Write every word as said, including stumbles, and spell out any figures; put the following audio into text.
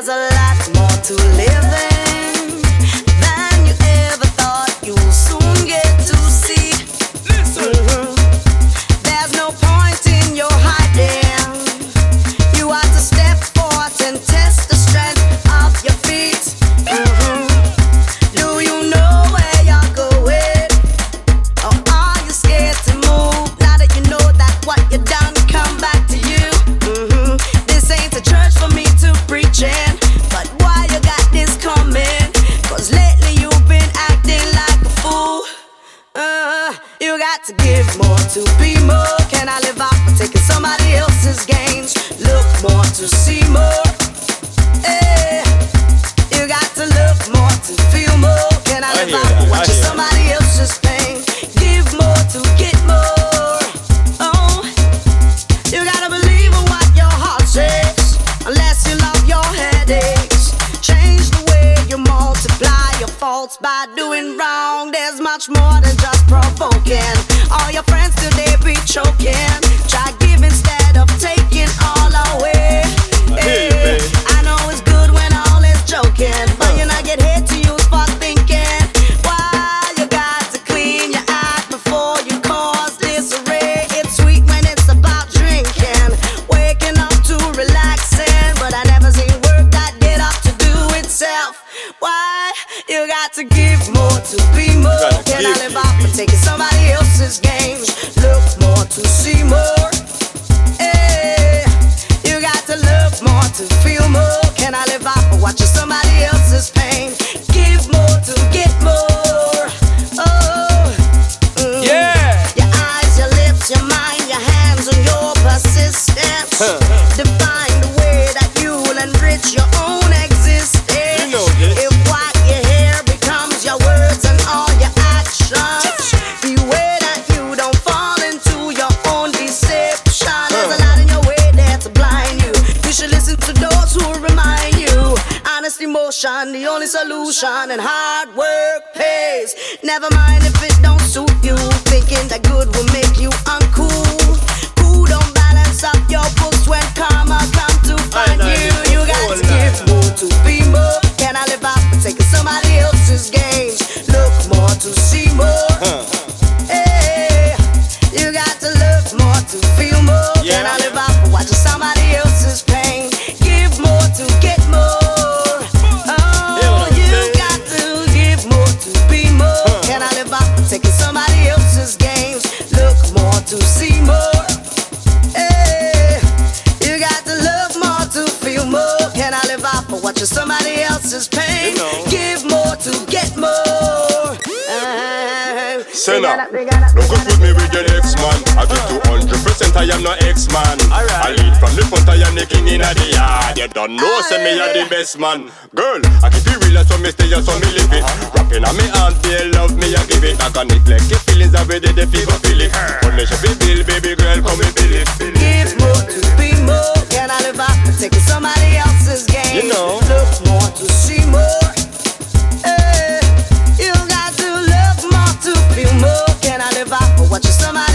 There's a lot more to living than you ever thought. You'll soon get to see. Listen. Mm-hmm. There's no point in your hiding. You have to step forth and test the strength of your feet. Mm-hmm. Do you know where you're going? Or are you scared to move? Now that you know that what you done come back to you. Mm-hmm. This ain't a church for me to preach in, but why you got this coming? Cause lately you've been acting like a fool. Uh, you got to give more to be more. Can I live up for taking somebody else's gains? Look more to see more. Hey, you got to look more to feel more. Can I live up for watching somebody else's pain? Give more to get more. Oh, you gotta believe in what your heart says. Unless you love your headaches, change the way you multiply your faults by doing wrong. There's much more than just provoking. All your friends today be choking. Try give instead of taking all away. Hey, I know it's good when all is joking, but you not get hit to use for thinking. Why you got to clean your act before you cause disarray? It's sweet when it's about drinking, waking up to relaxing, but I never seen work that get up to do itself. Why you got to give more to be more? Can I live up for taking somebody else's gains? Look more to see more. Hey, you got to love more to feel more. Can I live up for watching somebody else's pain? Give more to get more. Oh, mm. Yeah. Your eyes, your lips, your mind, your hands, and your persistence. Huh. Define the way that you'll enrich your own existence. You know this. If what you hear becomes your words and all your actions, beware that you don't fall into your own deception. There's a lot in your way there to blind you. You should listen to those who remind you. Honest emotion, the only solution, and hard work pays. Never mind if it don't suit you. Thinking that good will make you uncool. Who don't balance up your books when karma come to find know you? this. You got Oh, to nah. give more to be more. Can I live up for taking somebody else's gains? Look more to see more. Huh. Hey, you got to look more to feel more. Yeah. Can I live up for watching somebody else's pain? Give more to get more. Oh, you got to give more to be more. Can I live up for taking somebody else's gains? Look more to see more. Hey, you got to love more to feel more. Can I live up for watching somebody else's pain? You know. Give more to get more. Uh, Senna, don't confuse me with your next man. I do two hundred percent I am no ex-man. Alright. I lead from the front, I am the king in the yard. You don't know, say me are the best man. Girl, I keep it real, so me stay, so me live it. Rapping on me aunt, they love me, I give it. I can neglect your feelings, I ready, the fever feel it. Only she be bill, baby girl, come and feel it. Give more to be more. Can I live up for taking somebody else's game? You know. Look more to see more. Hey, you got to look more to feel more. Can I live up for watching somebody